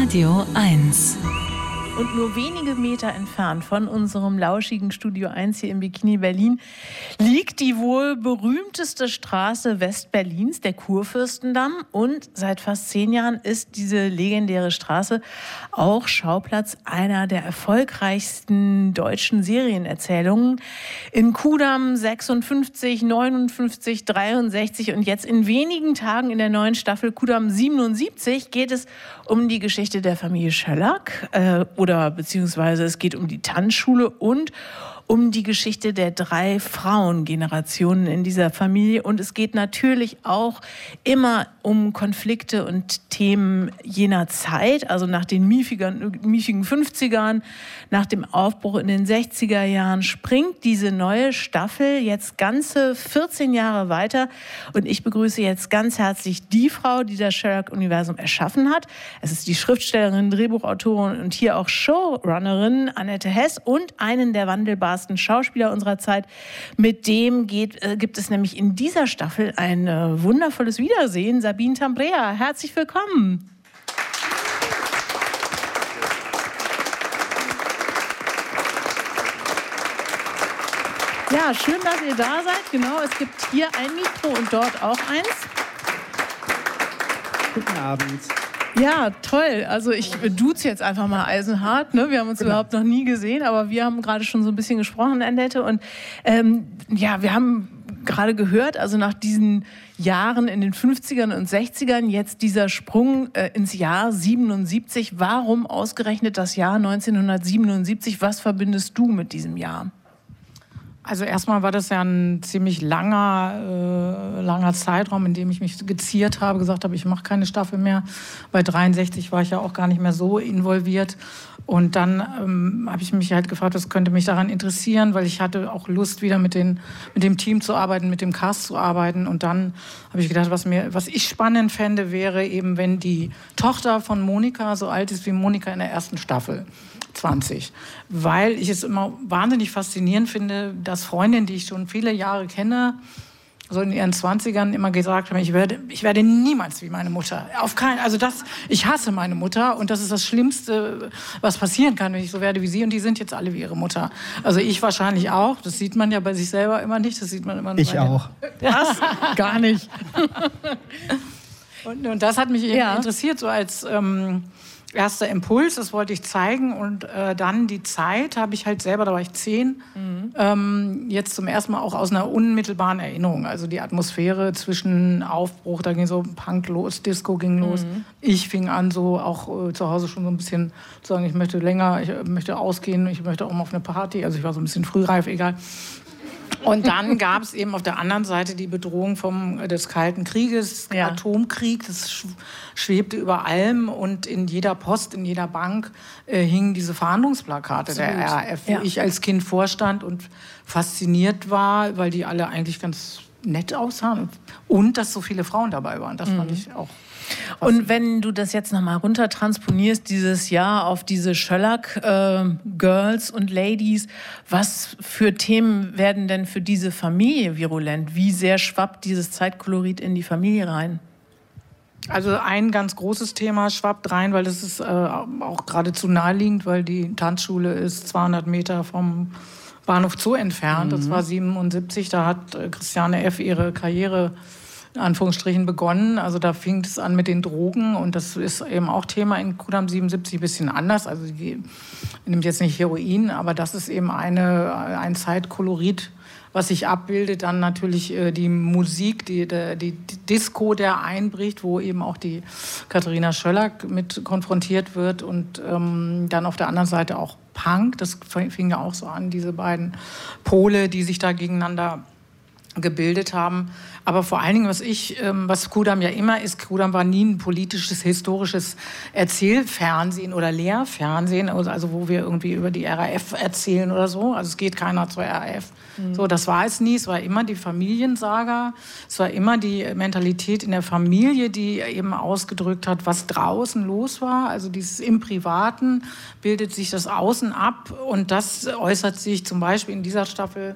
Radio 1. Und nur wenige Meter entfernt von unserem lauschigen Studio 1 hier im Bikini Berlin liegt die wohl berühmteste Straße Westberlins, der Kurfürstendamm. Und seit fast 10 Jahren ist diese legendäre Straße auch Schauplatz einer der erfolgreichsten deutschen Serienerzählungen. In Kudamm 56, 59, 63 und jetzt in wenigen Tagen in der neuen Staffel Kudamm 77 geht es um die Geschichte der Familie Schöllack, oder beziehungsweise es geht um die Tanzschule und um die Geschichte der 3 Frauengenerationen in dieser Familie. Und es geht natürlich auch immer um Konflikte und Themen jener Zeit, also nach den miefigen 50ern, nach dem Aufbruch in den 60er Jahren, springt diese neue Staffel jetzt ganze 14 Jahre weiter. Und ich begrüße jetzt ganz herzlich die Frau, die das Schöllack-Universum erschaffen hat. Es ist die Schriftstellerin, Drehbuchautorin und hier auch Showrunnerin Annette Hess und einen der wandelbarsten Schauspieler unserer Zeit. Mit dem gibt es nämlich in dieser Staffel ein wundervolles Wiedersehen. Sabine Tambrea, herzlich willkommen. Ja, schön, dass ihr da seid. Genau, es gibt hier ein Mikro und dort auch eins. Guten Abend. Ja, toll. Also ich duze jetzt einfach mal eisenhart. Ne? Wir haben uns überhaupt noch nie gesehen, aber wir haben gerade schon so ein bisschen gesprochen, Annette. Und ja, wir haben gerade gehört, also nach diesen Jahren in den 50ern und 60ern, jetzt dieser Sprung ins Jahr 77. Warum ausgerechnet das Jahr 1977? Was verbindest du mit diesem Jahr? Also erstmal war das ja ein ziemlich langer Zeitraum, in dem ich mich geziert habe, gesagt habe, ich mache keine Staffel mehr. Bei 63 war ich ja auch gar nicht mehr so involviert. Und dann habe ich mich halt gefragt, was könnte mich daran interessieren, weil ich hatte auch Lust, wieder mit dem Team zu arbeiten, mit dem Cast zu arbeiten. Und dann habe ich gedacht, was ich spannend fände, wäre eben, wenn die Tochter von Monika so alt ist wie Monika in der ersten Staffel. 20. Weil ich es immer wahnsinnig faszinierend finde, dass Freundinnen, die ich schon viele Jahre kenne, so in ihren 20ern immer gesagt haben, ich werde niemals wie meine Mutter. Ich hasse meine Mutter und das ist das Schlimmste, was passieren kann, wenn ich so werde wie sie. Und die sind jetzt alle wie ihre Mutter. Also ich wahrscheinlich auch. Das sieht man ja bei sich selber immer nicht. Das sieht man immer nur Ich auch. Was? Gar nicht. Und das hat mich eben interessiert, so als erster Impuls, das wollte ich zeigen. Und dann die Zeit habe ich halt selber, da war ich 10, jetzt zum ersten Mal auch aus einer unmittelbaren Erinnerung. Also die Atmosphäre zwischen Aufbruch, da ging so Punk los, Disco ging los. Ich fing an, so auch zu Hause schon so ein bisschen zu sagen, ich möchte ausgehen, ich möchte auch mal auf eine Party. Also ich war so ein bisschen frühreif, egal. Und dann gab es eben auf der anderen Seite die Bedrohung des Kalten Krieges, Atomkrieg, das schwebte über allem und in jeder Post, in jeder Bank hingen diese Verhandlungsplakate der RAF, wo ich als Kind vorstand und fasziniert war, weil die alle eigentlich ganz nett aussahen und dass so viele Frauen dabei waren. Das fand ich auch. Und wenn du das jetzt nochmal runter transponierst, dieses Jahr auf diese Schöllack-Girls und Ladies, was für Themen werden denn für diese Familie virulent? Wie sehr schwappt dieses Zeitkolorit in die Familie rein? Also ein ganz großes Thema schwappt rein, weil das ist auch geradezu naheliegend, weil die Tanzschule ist 200 Meter vom Bahnhof Zoo entfernt. Das war 77, da hat Christiane F. ihre Karriere in Anführungsstrichen begonnen. Also da fing es an mit den Drogen und das ist eben auch Thema in Kudamm 77 ein bisschen anders. Also die nimmt jetzt nicht Heroin, aber das ist eben ein Zeitkolorit, was sich abbildet. Dann natürlich die Musik, die Disco, der einbricht, wo eben auch die Katharina Schöllack mit konfrontiert wird und dann auf der anderen Seite auch Punk. Das fing ja auch so an, diese beiden Pole, die sich da gegeneinander gebildet haben. Aber vor allen Dingen, was Kudamm ja immer ist, Kudamm war nie ein politisches, historisches Erzählfernsehen oder Lehrfernsehen, also wo wir irgendwie über die RAF erzählen oder so. Also es geht keiner zur RAF. So, das war es nie. Es war immer die Familiensaga. Es war immer die Mentalität in der Familie, die eben ausgedrückt hat, was draußen los war. Also dieses im Privaten bildet sich das Außen ab. Und das äußert sich zum Beispiel in dieser Staffel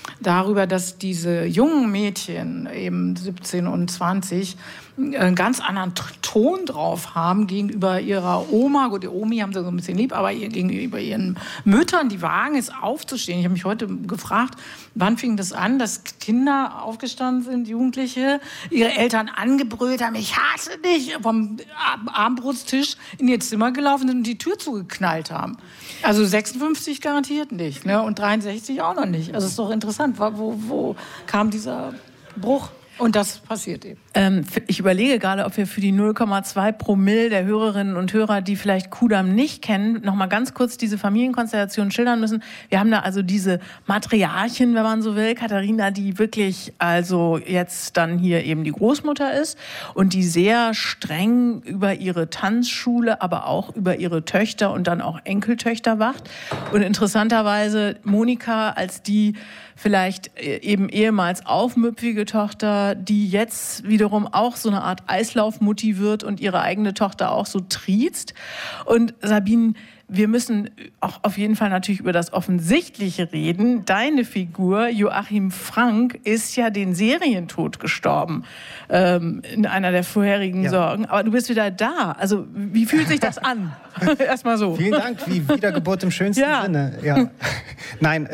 darüber, dass diese jungen Mädchen, eben 17 und 20, einen ganz anderen Ton drauf haben gegenüber ihrer Oma. Gut, die Omi haben sie so ein bisschen lieb, aber gegenüber ihren Müttern, die wagen es aufzustehen. Ich habe mich heute gefragt, wann fing das an, dass Kinder aufgestanden sind, Jugendliche, ihre Eltern angebrüllt haben, ich hasse dich, vom Abendbrotstisch in ihr Zimmer gelaufen sind und die Tür zugeknallt haben. Also 56 garantiert nicht, ne? Und 63 auch noch nicht. Also ist doch interessant, wo kam dieser Bruch? Und das passiert eben. Ich überlege gerade, ob wir für die 0,2 Promille der Hörerinnen und Hörer, die vielleicht Kudamm nicht kennen, noch mal ganz kurz diese Familienkonstellation schildern müssen. Wir haben da also diese Matriarchin, wenn man so will, Katharina, die wirklich also jetzt dann hier eben die Großmutter ist und die sehr streng über ihre Tanzschule, aber auch über ihre Töchter und dann auch Enkeltöchter wacht. Und interessanterweise Monika als die vielleicht eben ehemals aufmüpfige Tochter, die jetzt wiederum auch so eine Art Eislaufmutti wird und ihre eigene Tochter auch so triezt. Und Sabine, wir müssen auch auf jeden Fall natürlich über das Offensichtliche reden. Deine Figur, Joachim Frank, ist ja den Serientod gestorben in einer der vorherigen Sorgen. Aber du bist wieder da. Also wie fühlt sich das an? Erstmal so. Vielen Dank, wie Wiedergeburt im schönsten Sinne. Ja. Nein,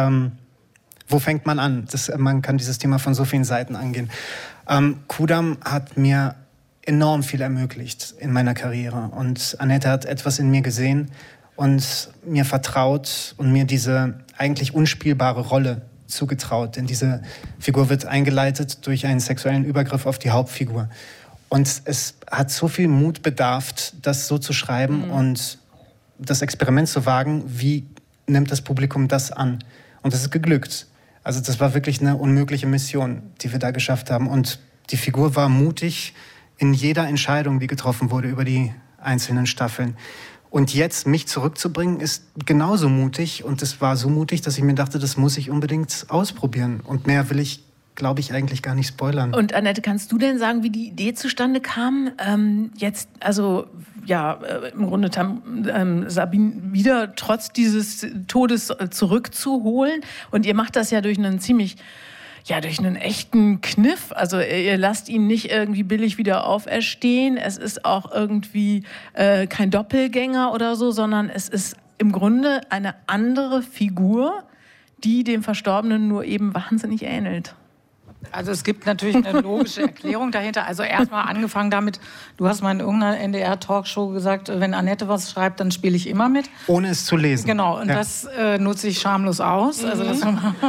wo fängt man an? Man kann dieses Thema von so vielen Seiten angehen. Kudamm hat mir enorm viel ermöglicht in meiner Karriere. Und Annette hat etwas in mir gesehen und mir vertraut und mir diese eigentlich unspielbare Rolle zugetraut. Denn diese Figur wird eingeleitet durch einen sexuellen Übergriff auf die Hauptfigur. Und es hat so viel Mut bedarf, das so zu schreiben und das Experiment zu wagen, wie nimmt das Publikum das an? Und das ist geglückt. Also das war wirklich eine unmögliche Mission, die wir da geschafft haben. Und die Figur war mutig in jeder Entscheidung, die getroffen wurde über die einzelnen Staffeln. Und jetzt mich zurückzubringen, ist genauso mutig. Und es war so mutig, dass ich mir dachte, das muss ich unbedingt ausprobieren. Und mehr will ich, glaube ich, eigentlich gar nicht spoilern. Und Annette, kannst du denn sagen, wie die Idee zustande kam? Jetzt, also im Grunde Sabine wieder trotz dieses Todes zurückzuholen. Und ihr macht das ja durch einen durch einen echten Kniff. Also ihr lasst ihn nicht irgendwie billig wieder auferstehen. Es ist auch irgendwie kein Doppelgänger oder so, sondern es ist im Grunde eine andere Figur, die dem Verstorbenen nur eben wahnsinnig ähnelt. Also es gibt natürlich eine logische Erklärung dahinter. Also erstmal angefangen damit, du hast mal in irgendeiner NDR-Talkshow gesagt, wenn Annette was schreibt, dann spiele ich immer mit. Ohne es zu lesen. Genau, und das nutze ich schamlos aus. Also das,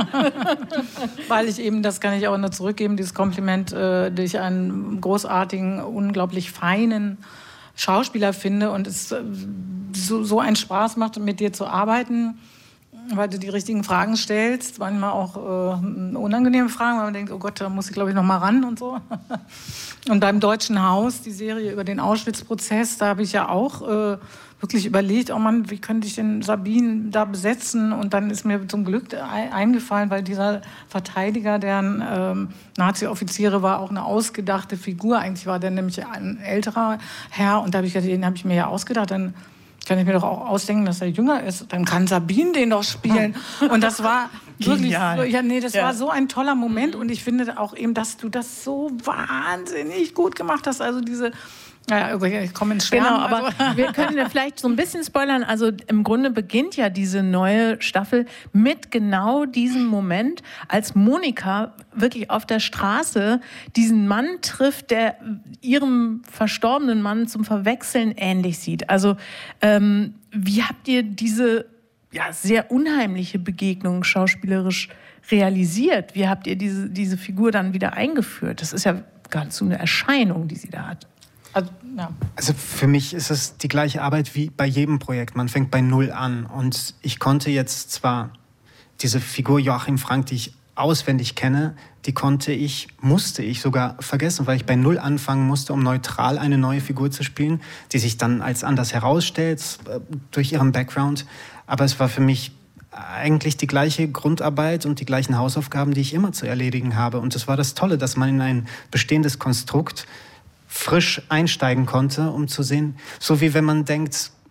weil ich eben, das kann ich auch nur zurückgeben, dieses Kompliment, durch einen großartigen, unglaublich feinen Schauspieler finde und es so einen Spaß macht, mit dir zu arbeiten, weil du die richtigen Fragen stellst, manchmal auch unangenehme Fragen, weil man denkt, oh Gott, da muss ich glaube ich noch mal ran und so. Und beim Deutschen Haus, die Serie über den Auschwitz-Prozess, da habe ich ja auch wirklich überlegt, oh Mann, wie könnte ich denn Sabine da besetzen? Und dann ist mir zum Glück eingefallen, weil dieser Verteidiger, deren Nazi-Offiziere war, auch eine ausgedachte Figur. Eigentlich war der nämlich ein älterer Herr und da habe ich gedacht, den habe ich mir ja ausgedacht, dann kann ich mir doch auch ausdenken, dass er jünger ist. Dann kann Sabine den doch spielen. Und das war wirklich so, war so ein toller Moment. Und ich finde auch eben, dass du das so wahnsinnig gut gemacht hast. Also diese, ich komme ins Schwärmen. Genau, aber wir können ja vielleicht so ein bisschen spoilern. Also im Grunde beginnt ja diese neue Staffel mit genau diesem Moment, als Monika wirklich auf der Straße diesen Mann trifft, der ihrem verstorbenen Mann zum Verwechseln ähnlich sieht. Also wie habt ihr diese sehr unheimliche Begegnung schauspielerisch realisiert? Wie habt ihr diese Figur dann wieder eingeführt? Das ist ja geradezu eine Erscheinung, die sie da hat. Also für mich ist es die gleiche Arbeit wie bei jedem Projekt. Man fängt bei Null an. Und ich konnte jetzt zwar diese Figur Joachim Frank, die ich auswendig kenne, musste ich sogar vergessen, weil ich bei Null anfangen musste, um neutral eine neue Figur zu spielen, die sich dann als anders herausstellt, durch ihren Background. Aber es war für mich eigentlich die gleiche Grundarbeit und die gleichen Hausaufgaben, die ich immer zu erledigen habe. Und das war das Tolle, dass man in ein bestehendes Konstrukt frisch einsteigen konnte, um zu sehen, so wie wenn man denkt,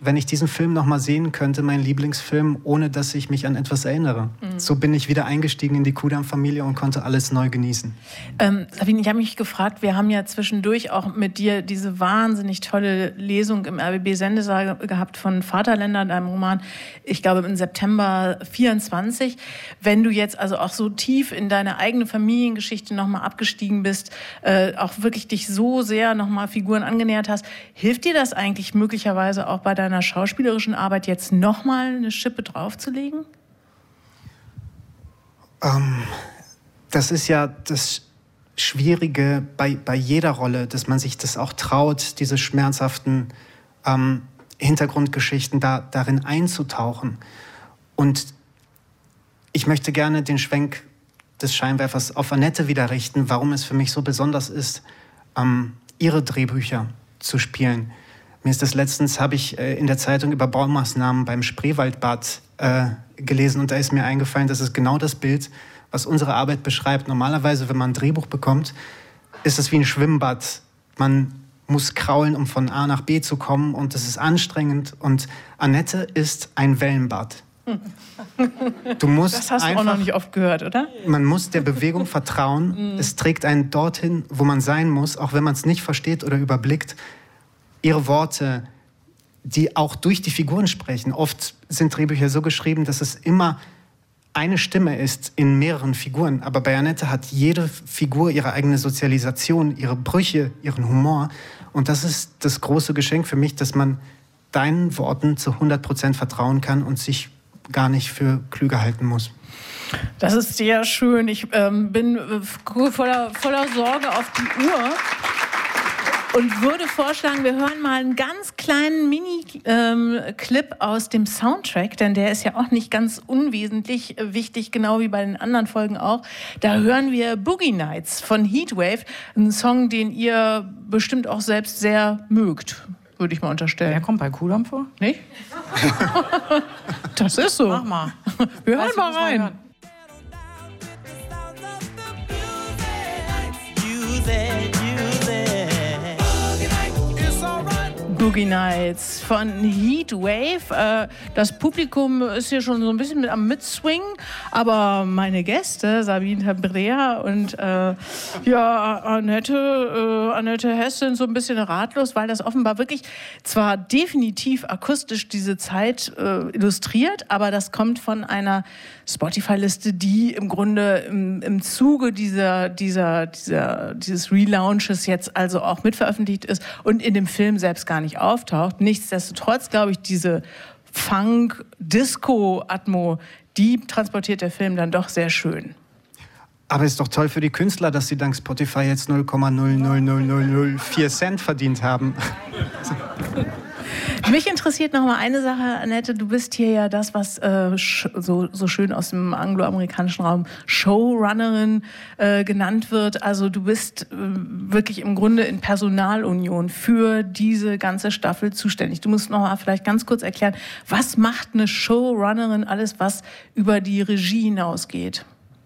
wenn ich diesen Film nochmal sehen könnte, mein Lieblingsfilm, ohne dass ich mich an etwas erinnere. So bin ich wieder eingestiegen in die Kudam-Familie und konnte alles neu genießen. Sabine, ich habe mich gefragt, wir haben ja zwischendurch auch mit dir diese wahnsinnig tolle Lesung im RBB-Sendesaal gehabt von Vaterländer, deinem Roman, ich glaube im September 24. Wenn du jetzt also auch so tief in deine eigene Familiengeschichte nochmal abgestiegen bist, auch wirklich dich so sehr nochmal Figuren angenähert hast, hilft dir das eigentlich möglicherweise auch bei deiner schauspielerischen Arbeit jetzt nochmal eine Schippe draufzulegen? Das ist ja das Schwierige bei jeder Rolle, dass man sich das auch traut, diese schmerzhaften Hintergrundgeschichten darin einzutauchen. Und ich möchte gerne den Schwenk des Scheinwerfers auf Annette wieder richten, warum es für mich so besonders ist, ihre Drehbücher zu spielen. Mir ist das letztens, habe ich in der Zeitung über Baumaßnahmen beim Spreewaldbad gelesen und da ist mir eingefallen, das ist genau das Bild, was unsere Arbeit beschreibt. Normalerweise, wenn man ein Drehbuch bekommt, ist es wie ein Schwimmbad. Man muss kraulen, um von A nach B zu kommen und es ist anstrengend und Annette ist ein Wellenbad. Du musst das hast du auch noch nicht oft gehört, oder? Man muss der Bewegung vertrauen. Es trägt einen dorthin, wo man sein muss, auch wenn man es nicht versteht oder überblickt. Ihre Worte, die auch durch die Figuren sprechen. Oft sind Drehbücher so geschrieben, dass es immer eine Stimme ist in mehreren Figuren. Aber bei Annette hat jede Figur ihre eigene Sozialisation, ihre Brüche, ihren Humor. Und das ist das große Geschenk für mich, dass man deinen Worten zu 100% vertrauen kann und sich gar nicht für klüger halten muss. Das ist sehr schön. Ich bin voller Sorge auf die Uhr. Und würde vorschlagen, wir hören mal einen ganz kleinen Mini-Clip aus dem Soundtrack, denn der ist ja auch nicht ganz unwesentlich wichtig, genau wie bei den anderen Folgen auch. Da hören wir Boogie Nights von Heatwave, einen Song, den ihr bestimmt auch selbst sehr mögt, würde ich mal unterstellen. Der kommt bei Kudam vor? Nicht? Das ist so. Mach mal. Wir hören mal rein. Boogie Nights von Heatwave. Das Publikum ist hier schon so ein bisschen am Mitswingen, aber meine Gäste, Sabine Hebrea und Annette Hess, sind so ein bisschen ratlos, weil das offenbar wirklich zwar definitiv akustisch diese Zeit illustriert, aber das kommt von einer Spotify-Liste, die im Grunde im Zuge dieses Relaunches jetzt also auch mitveröffentlicht ist und in dem Film selbst gar nicht auftaucht. Nichtsdestotrotz, glaube ich, diese Funk-Disco-Atmo, die transportiert der Film dann doch sehr schön. Aber es ist doch toll für die Künstler, dass sie dank Spotify jetzt 0,00004 Cent verdient haben. Mich interessiert noch mal eine Sache, Annette. Du bist hier ja das, was so schön aus dem angloamerikanischen Raum Showrunnerin genannt wird. Also du bist wirklich im Grunde in Personalunion für diese ganze Staffel zuständig. Du musst noch mal vielleicht ganz kurz erklären, was macht eine Showrunnerin alles, was über die Regie hinausgeht?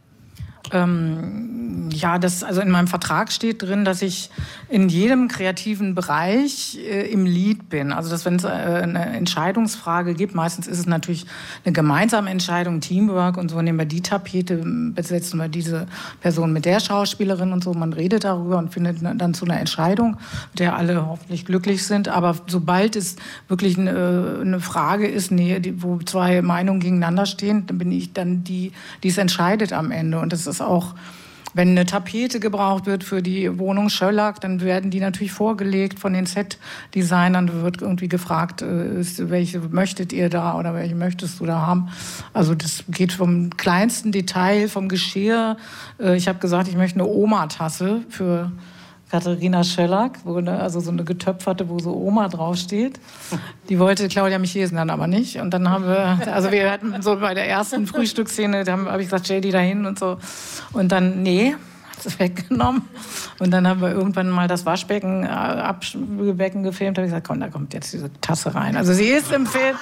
Also in meinem Vertrag steht drin, dass ich in jedem kreativen Bereich im Lead bin. Also dass, wenn es eine Entscheidungsfrage gibt, meistens ist es natürlich eine gemeinsame Entscheidung, Teamwork und so, nehmen wir die Tapete, besetzen wir diese Person mit der Schauspielerin und so. Man redet darüber und findet dann zu einer Entscheidung, mit der alle hoffentlich glücklich sind. Aber sobald es wirklich eine Frage ist, wo zwei Meinungen gegeneinander stehen, dann bin ich dann die es entscheidet am Ende. Und das ist auch, wenn eine Tapete gebraucht wird für die Wohnung Schöllack, dann werden die natürlich vorgelegt von den Set-Designern. Da wird irgendwie gefragt, welche möchtet ihr da oder welche möchtest du da haben. Also das geht vom kleinsten Detail, vom Geschirr. Ich habe gesagt, ich möchte eine Oma-Tasse für Katharina Schöllack, also so eine getöpferte, wo so Oma draufsteht. Die wollte Claudia Michesen dann aber nicht. Und dann haben wir hatten so bei der ersten Frühstücksszene, da habe ich gesagt, stell die da hin und so. Und dann, nee, weggenommen. Und dann haben wir irgendwann mal das Waschbecken, Abspülbecken gefilmt. Da habe ich gesagt, komm, da kommt jetzt diese Tasse rein. Also sie ist im Film.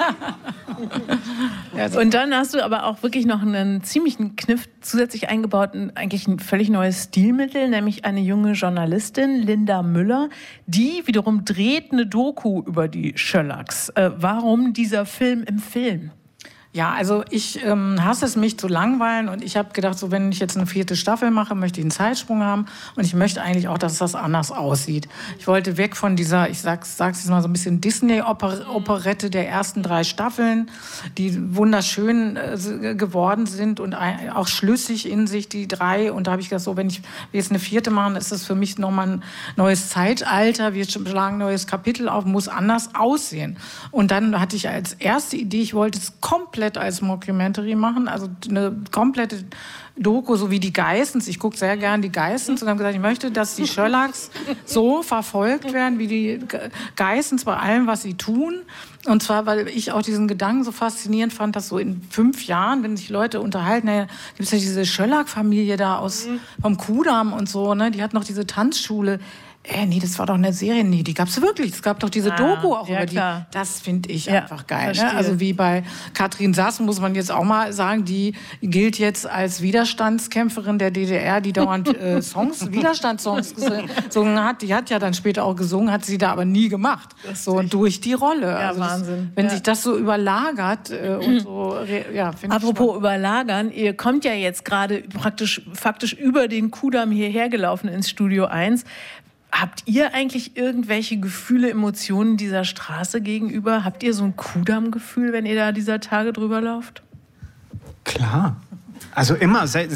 Und dann hast du aber auch wirklich noch einen ziemlichen Kniff zusätzlich eingebaut, eigentlich ein völlig neues Stilmittel, nämlich eine junge Journalistin, Linda Müller, die wiederum dreht eine Doku über die Schöllacks. Warum dieser Film im Film? Ja, also ich hasse es, mich zu langweilen, und ich habe gedacht, so wenn ich jetzt eine 4. Staffel mache, möchte ich einen Zeitsprung haben, und ich möchte eigentlich auch, dass das anders aussieht. Ich wollte weg von dieser, ich sag's jetzt mal so ein bisschen Disney-Operette der ersten 3 Staffeln, die wunderschön geworden sind und auch schlüssig in sich, die 3. Und da habe ich gedacht, so wenn wir jetzt eine 4. machen, ist das für mich nochmal ein neues Zeitalter, wir schlagen ein neues Kapitel auf, muss anders aussehen. Und dann hatte ich als erste Idee, ich wollte es komplett als Mockumentary machen, also eine komplette Doku, so wie die Geissens. Ich gucke sehr gern die Geissens und habe gesagt, ich möchte, dass die Schöllacks so verfolgt werden wie die Geissens bei allem, was sie tun. Und zwar, weil ich auch diesen Gedanken so faszinierend fand, dass so in 5 Jahren, wenn sich Leute unterhalten, gibt es ja diese Schöllack-Familie da vom Kudamm und so, ne? Die hat noch diese Tanzschule. Nee, das war doch eine Serie. Nee, die gab's wirklich. Es gab doch diese Doku auch über die. Das finde ich einfach geil. Ne? Also wie bei Katrin Sass, muss man jetzt auch mal sagen, die gilt jetzt als Widerstandskämpferin der DDR, die dauernd Widerstandssongs gesungen hat. Die hat ja dann später auch gesungen, hat sie da aber nie gemacht. So durch die Rolle. Ja, also Wahnsinn. Wenn sich das so überlagert und so, ja, finde ich. Apropos überlagern, ihr kommt ja jetzt gerade faktisch über den Kudamm hierher gelaufen ins Studio 1. Habt ihr eigentlich irgendwelche Gefühle, Emotionen dieser Straße gegenüber? Habt ihr so ein Kudamm-Gefühl, wenn ihr da dieser Tage drüber lauft? Klar. Also immer, seit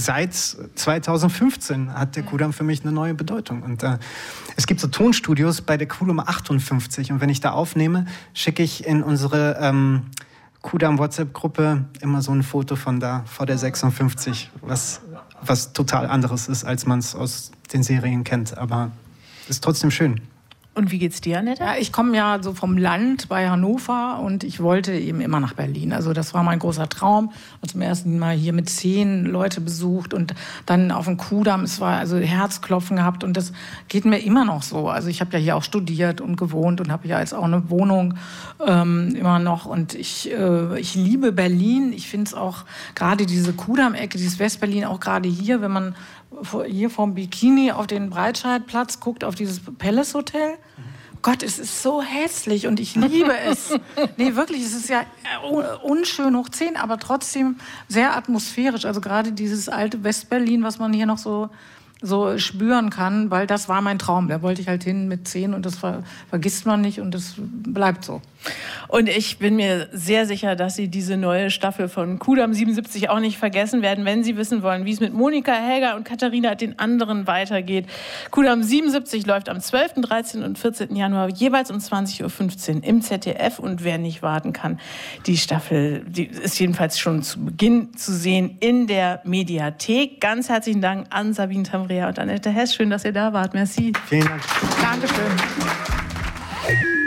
2015 hat der Kudamm für mich eine neue Bedeutung. Und es gibt so Tonstudios bei der Kuhnummer 58. Und wenn ich da aufnehme, schicke ich in unsere Kudamm-WhatsApp-Gruppe immer so ein Foto von da, vor der 56, was total anderes ist, als man es aus den Serien kennt. Aber ist trotzdem schön. Und wie geht's dir, Annette? Ja, ich komme ja so vom Land bei Hannover und ich wollte eben immer nach Berlin. Also das war mein großer Traum. Und zum ersten Mal hier mit 10 Leute besucht und dann auf dem Kudamm. Es war also Herzklopfen gehabt und das geht mir immer noch so. Also ich habe ja hier auch studiert und gewohnt und habe ja jetzt auch eine Wohnung immer noch. Und ich liebe Berlin. Ich finde es auch gerade diese Kudamm-Ecke, dieses Westberlin, auch gerade hier, wenn man hier vom Bikini auf den Breitscheidplatz guckt, auf dieses Palace Hotel. Gott, es ist so hässlich und ich liebe es. Nee, wirklich, es ist ja unschön hoch 10, aber trotzdem sehr atmosphärisch. Also gerade dieses alte Westberlin, was man hier noch so spüren kann, weil das war mein Traum. Da wollte ich halt hin mit 10 und das vergisst man nicht und das bleibt so. Und ich bin mir sehr sicher, dass Sie diese neue Staffel von Kudamm 77 auch nicht vergessen werden, wenn Sie wissen wollen, wie es mit Monika, Helga und Katharina den anderen weitergeht. Kudamm 77 läuft am 12., 13. und 14. Januar jeweils um 20.15 Uhr im ZDF. Und wer nicht warten kann, die Staffel die ist jedenfalls schon zu Beginn zu sehen in der Mediathek. Ganz herzlichen Dank an Sabine Tambrea und Annette Hess. Schön, dass ihr da wart. Merci. Vielen Dank. Dankeschön.